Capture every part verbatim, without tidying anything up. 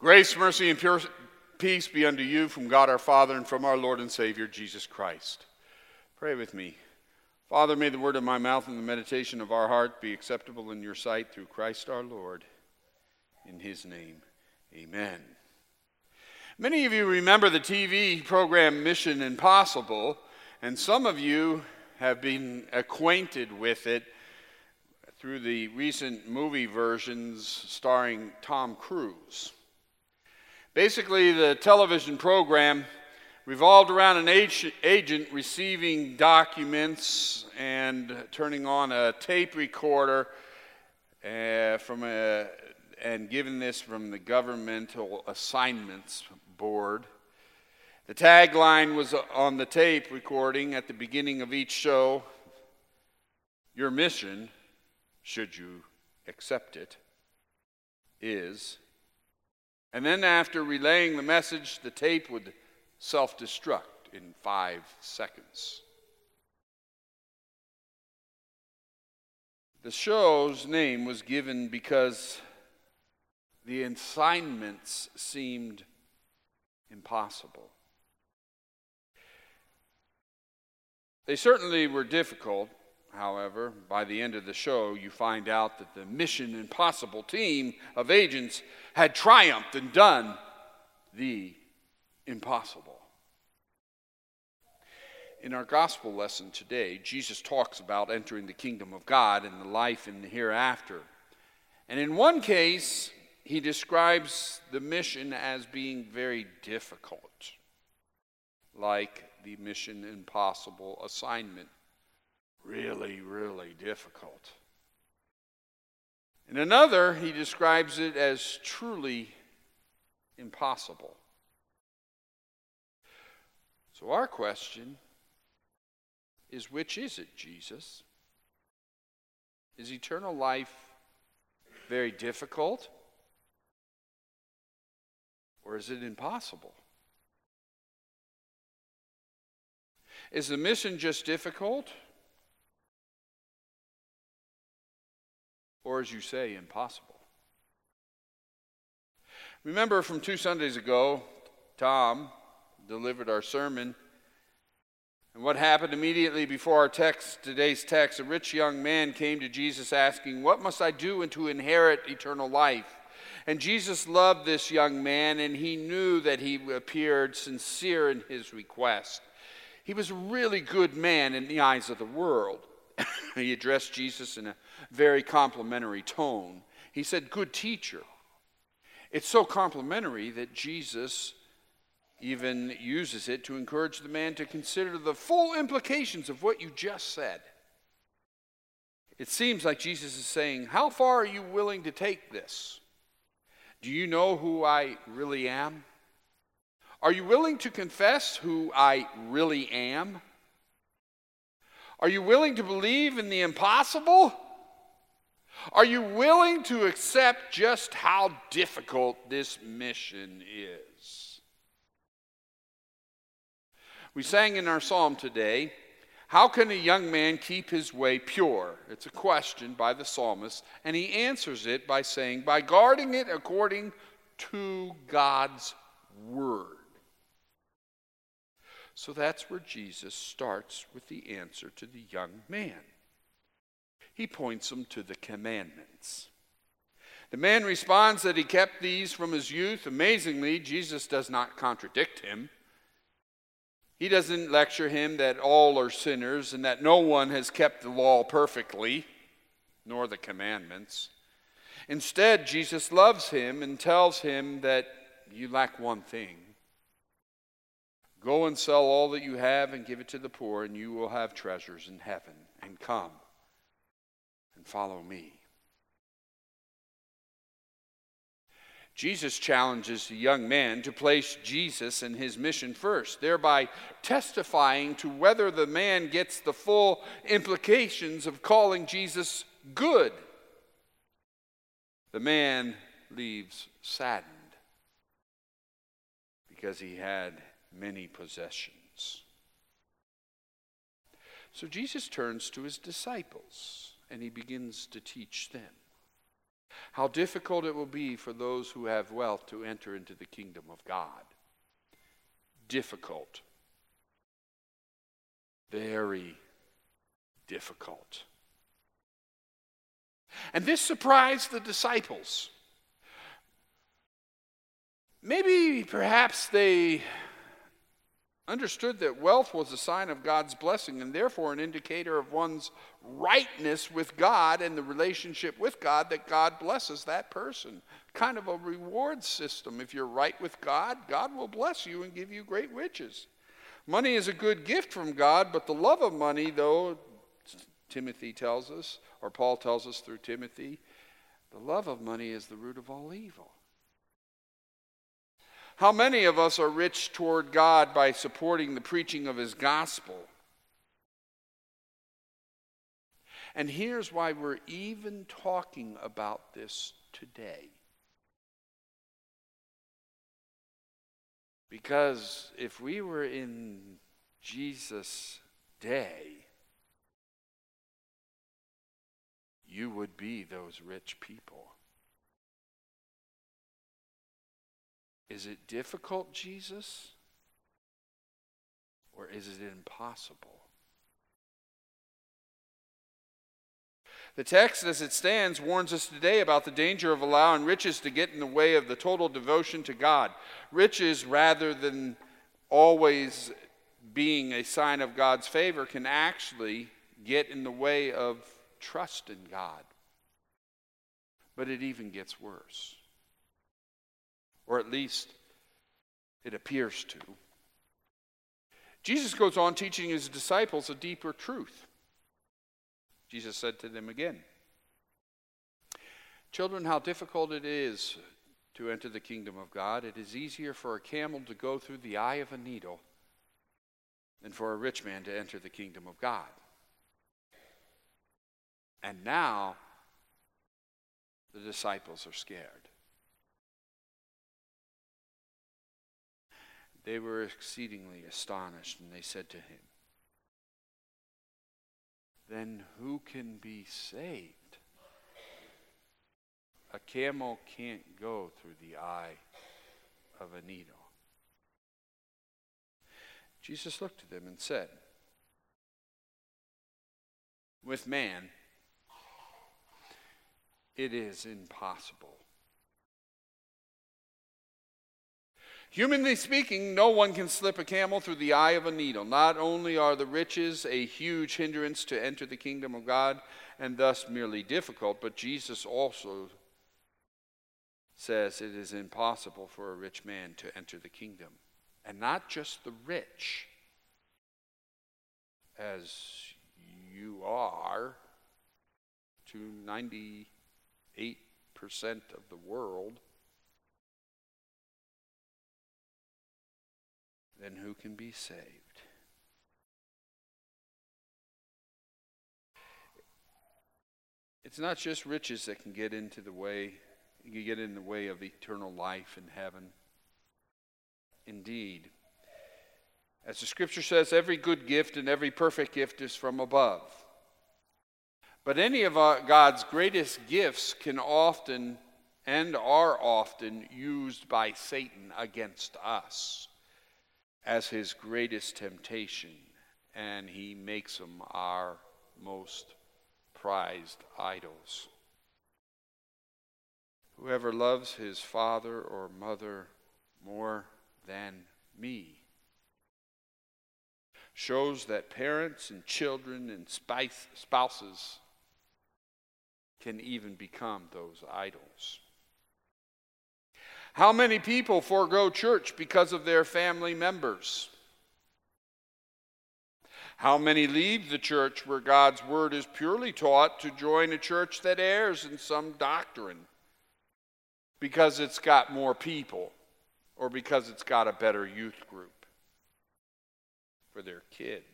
Grace, mercy, and pure peace be unto you from God our Father and from our Lord and Savior, Jesus Christ. Pray with me. Father, may the word of my mouth and the meditation of our heart be acceptable in your sight through Christ our Lord. In his name, amen. Many of you remember the T V program Mission Impossible, and some of you have been acquainted with it through the recent movie versions starring Tom Cruise. Basically, the television program revolved around an agent receiving documents and turning on a tape recorder uh, from a, and giving this from the Governmental Assignments Board. The tagline was on the tape recording at the beginning of each show: "Your mission, should you accept it, is..." And then after relaying the message, the tape would self-destruct in five seconds. The show's name was given because the assignments seemed impossible. They certainly were difficult. However, by the end of the show, you find out that the Mission Impossible team of agents had triumphed and done the impossible. In our gospel lesson today, Jesus talks about entering the kingdom of God and the life in the hereafter. And in one case, he describes the mission as being very difficult, like the Mission Impossible assignment. Really, really difficult. In another, he describes it as truly impossible. So our question is, which is it, Jesus? Is eternal life very difficult? Or is it impossible? Is the mission just difficult? Or, as you say, impossible? Remember from two Sundays ago, Tom delivered our sermon. And what happened immediately before our text, today's text? A rich young man came to Jesus asking, "What must I do to inherit eternal life?" And Jesus loved this young man, and he knew that he appeared sincere in his request. He was a really good man in the eyes of the world. He addressed Jesus in a very complimentary tone. He said, "Good teacher." It's so complimentary that Jesus even uses it to encourage the man to consider the full implications of what you just said. It seems like Jesus is saying, how far are you willing to take this? Do you know who I really am? Are you willing to confess who I really am? Are you willing to believe in the impossible? Are you willing to accept just how difficult this mission is? We sang in our psalm today, how can a young man keep his way pure? It's a question by the psalmist, and he answers it by saying, by guarding it according to God's word. So that's where Jesus starts with the answer to the young man. He points him to the commandments. The man responds that he kept these from his youth. Amazingly, Jesus does not contradict him. He doesn't lecture him that all are sinners and that no one has kept the law perfectly, nor the commandments. Instead, Jesus loves him and tells him that you lack one thing. Go and sell all that you have and give it to the poor, and you will have treasures in heaven. And come and follow me. Jesus challenges the young man to place Jesus and his mission first, thereby testifying to whether the man gets the full implications of calling Jesus good. The man leaves saddened because he had many possessions. So Jesus turns to his disciples and he begins to teach them. How difficult it will be for those who have wealth to enter into the kingdom of God. Difficult. Very difficult. And this surprised the disciples. Maybe perhaps they understood that wealth was a sign of God's blessing and therefore an indicator of one's rightness with God and the relationship with God, that God blesses that person. Kind of a reward system. If you're right with God, God will bless you and give you great riches. Money is a good gift from God, but the love of money, though, Timothy tells us, or Paul tells us through Timothy, the love of money is the root of all evil. How many of us are rich toward God by supporting the preaching of his gospel? And here's why we're even talking about this today. Because if we were in Jesus' day, you would be those rich people. Is it difficult, Jesus? Or is it impossible? The text as it stands warns us today about the danger of allowing riches to get in the way of the total devotion to God. Riches, rather than always being a sign of God's favor, can actually get in the way of trust in God. But it even gets worse. Or at least it appears to. Jesus goes on teaching his disciples a deeper truth. Jesus said to them again, "Children, how difficult it is to enter the kingdom of God. It is easier for a camel to go through the eye of a needle than for a rich man to enter the kingdom of God." And now the disciples are scared. They were exceedingly astonished, and they said to him, "Then who can be saved? A camel can't go through the eye of a needle." Jesus looked at them and said, "With man, it is impossible. Humanly speaking, no one can slip a camel through the eye of a needle. Not only are the riches a huge hindrance to enter the kingdom of God, and thus merely difficult, but Jesus also says it is impossible for a rich man to enter the kingdom. And not just the rich, as you are to ninety-eight percent of the world. Then who can be saved? It's not just riches that can get into the way, you get in the way of eternal life in heaven. Indeed, as the scripture says, every good gift and every perfect gift is from above. But any of our, God's greatest gifts can often and are often used by Satan against us as his greatest temptation, and he makes them our most prized idols. Whoever loves his father or mother more than me shows that parents and children and spouses can even become those idols. How many people forego church because of their family members? How many leave the church where God's word is purely taught to join a church that errs in some doctrine because it's got more people or because it's got a better youth group for their kids?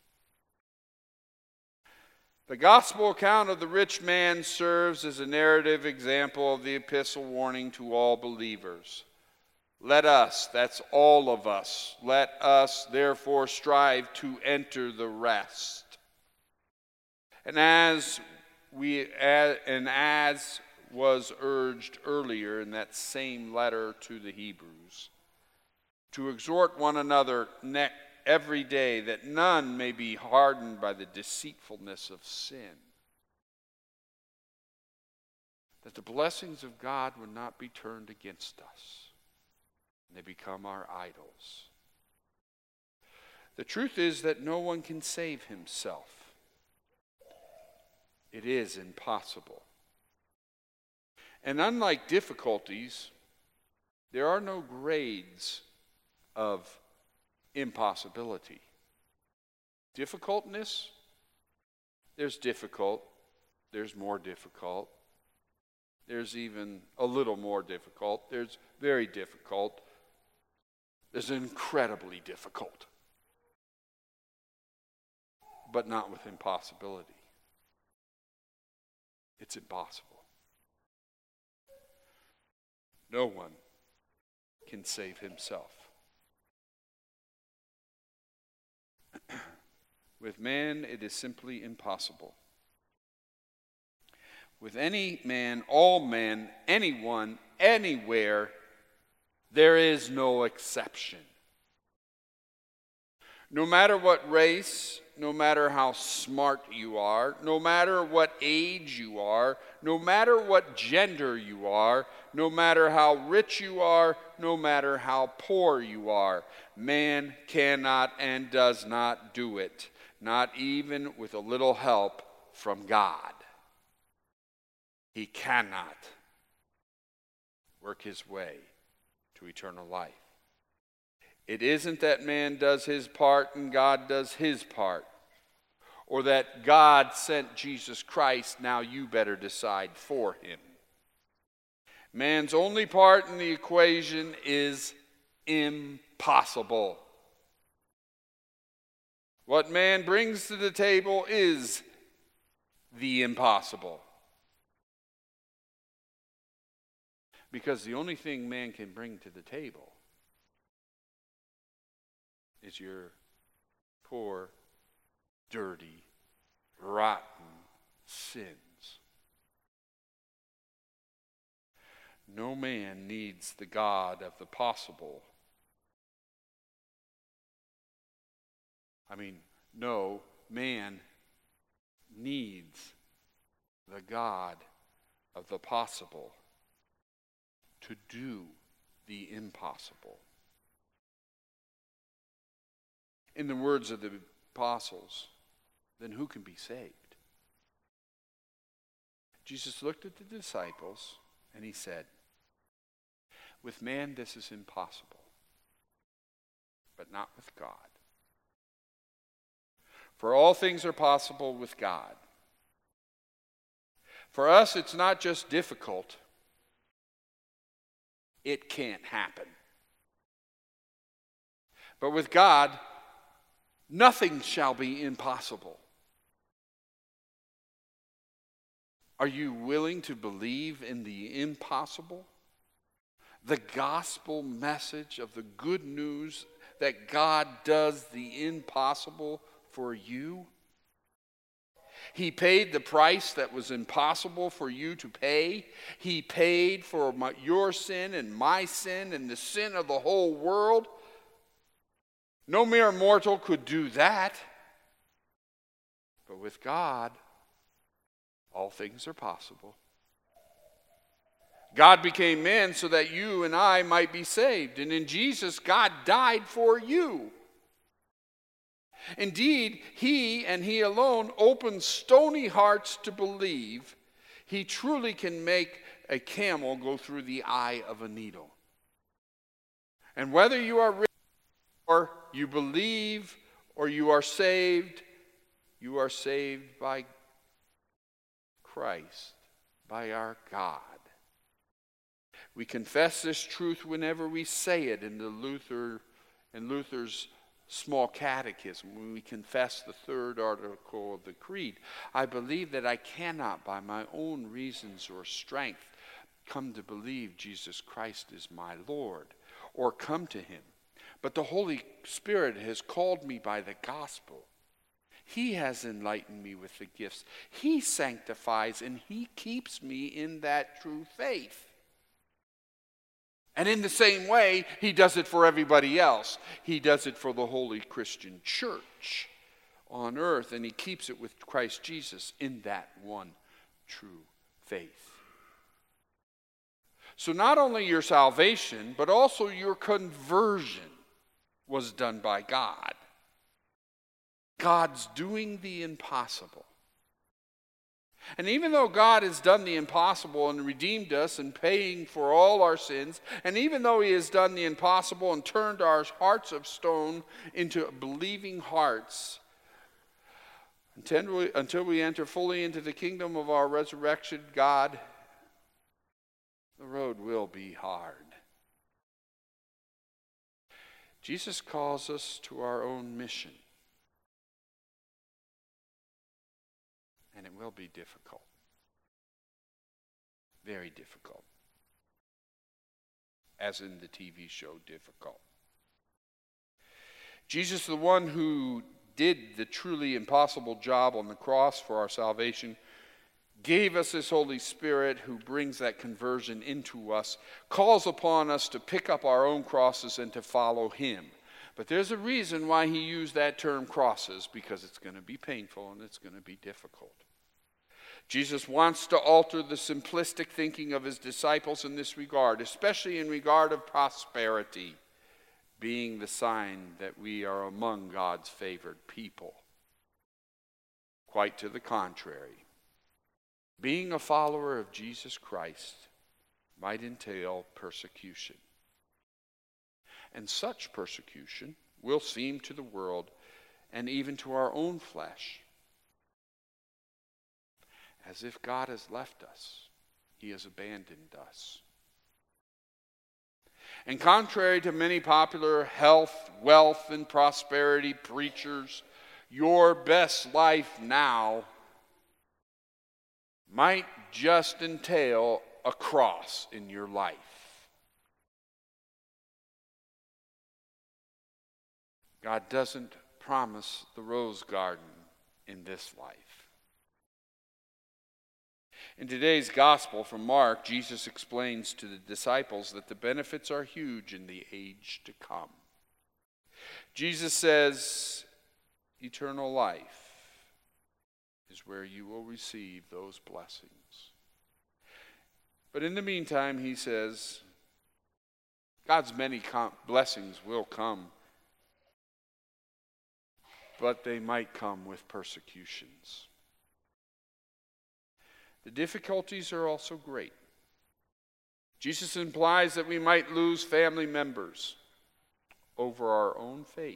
The gospel account of the rich man serves as a narrative example of the epistle warning to all believers. Let us, that's all of us, let us therefore strive to enter the rest. And as we and as was urged earlier in that same letter to the Hebrews, to exhort one another ne- every day that none may be hardened by the deceitfulness of sin, that the blessings of God would not be turned against us, and they become our idols. The truth is that no one can save himself. It is impossible. And unlike difficulties, there are no grades of impossibility. Difficultness, there's difficult, there's more difficult, there's even a little more difficult, there's very difficult, there's incredibly difficult, but not with impossibility. It's impossible. No one can save himself. With man, it is simply impossible. With any man, all men, anyone, anywhere, there is no exception. No matter what race, no matter how smart you are, no matter what age you are, no matter what gender you are, no matter how rich you are, no matter how poor you are, man cannot and does not do it, not even with a little help from God. He cannot work his way to eternal life. It isn't that man does his part and God does his part, or that God sent Jesus Christ, now you better decide for him. Man's only part in the equation is impossible. What man brings to the table is the impossible. Because the only thing man can bring to the table is your poor, dirty, rotten sins. No man needs the God of the possible. I mean, no man needs the God of the possible to do the impossible. In the words of the apostles, then who can be saved? Jesus looked at the disciples and he said, with man this is impossible, but not with God. For all things are possible with God. For us, it's not just difficult. It can't happen. But with God, nothing shall be impossible. Are you willing to believe in the impossible? The gospel message of the good news that God does the impossible for you? He paid the price that was impossible for you to pay. He paid for my, your sin and my sin and the sin of the whole world. No mere mortal could do that. But with God, all things are possible. God became man so that you and I might be saved. And in Jesus, God died for you. Indeed, he and he alone opens stony hearts to believe. He truly can make a camel go through the eye of a needle. And whether you are rich or you believe or you are saved, you are saved by Christ, by our God. We confess this truth whenever we say it in the Luther in Luther's small catechism, when we confess the third article of the creed. I believe that I cannot by my own reasons or strength come to believe Jesus Christ is my Lord or come to him. But the Holy Spirit has called me by the gospel. He has enlightened me with the gifts. He sanctifies and he keeps me in that true faith. And in the same way, he does it for everybody else. He does it for the holy Christian church on earth, and he keeps it with Christ Jesus in that one true faith. So not only your salvation, but also your conversion was done by God. God's doing the impossible. And even though God has done the impossible and redeemed us and paying for all our sins, and even though he has done the impossible and turned our hearts of stone into believing hearts, until we, until we enter fully into the kingdom of our resurrection God, the road will be hard. Jesus calls us to our own mission. And it will be difficult. Very difficult. As in the T V show Difficult. Jesus, the one who did the truly impossible job on the cross for our salvation, gave us his Holy Spirit who brings that conversion into us, calls upon us to pick up our own crosses and to follow him. But there's a reason why he used that term crosses, because it's going to be painful and it's going to be difficult. Jesus wants to alter the simplistic thinking of his disciples in this regard, especially in regard of prosperity being the sign that we are among God's favored people. Quite to the contrary. Being a follower of Jesus Christ might entail persecution. And such persecution will seem to the world and even to our own flesh as if God has left us. He has abandoned us. And contrary to many popular health, wealth, and prosperity preachers, your best life now might just entail a cross in your life. God doesn't promise the rose garden in this life. In today's gospel from Mark, Jesus explains to the disciples that the benefits are huge in the age to come. Jesus says, eternal life is where you will receive those blessings. But in the meantime, he says, God's many com- blessings will come, but they might come with persecutions. The difficulties are also great. Jesus implies that we might lose family members over our own faith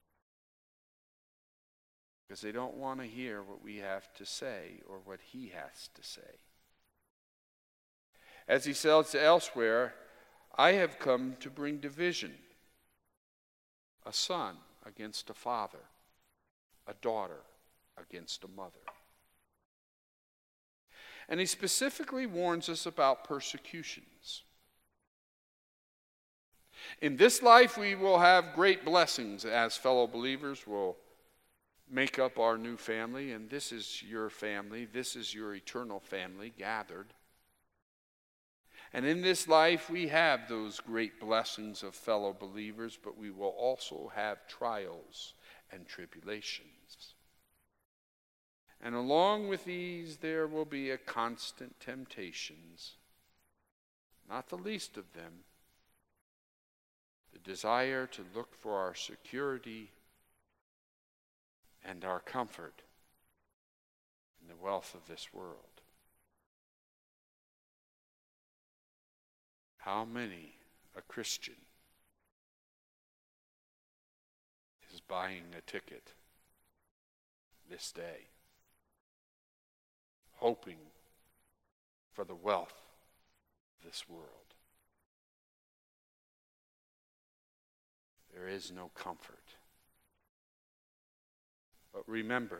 because they don't want to hear what we have to say or what he has to say. As he says elsewhere, I have come to bring division. A son against a father, a daughter against a mother. And he specifically warns us about persecutions. In this life, we will have great blessings as fellow believers will make up our new family, and this is your family, this is your eternal family gathered. And in this life, we have those great blessings of fellow believers, but we will also have trials and tribulations. And along with these, there will be a constant temptations, not the least of them, the desire to look for our security and our comfort in the wealth of this world. How many a Christian is buying a ticket this day, hoping for the wealth of this world? There is no comfort. But remember,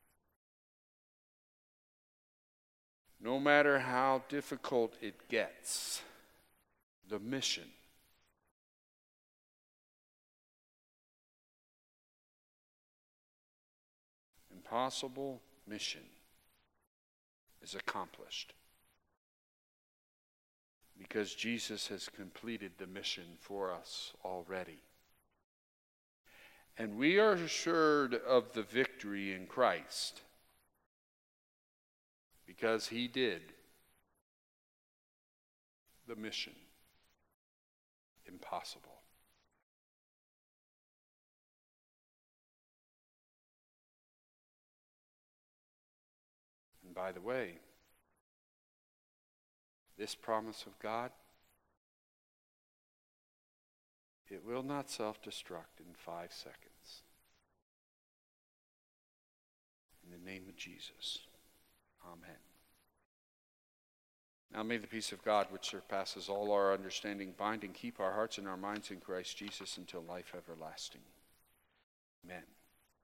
no matter how difficult it gets, the mission and impossible mission is accomplished because Jesus has completed the mission for us already. And we are assured of the victory in Christ because he did the mission impossible. And by the way, this promise of God, it will not self-destruct in five seconds. In the name of Jesus, amen. Now may the peace of God, which surpasses all our understanding, bind and keep our hearts and our minds in Christ Jesus until life everlasting. Amen.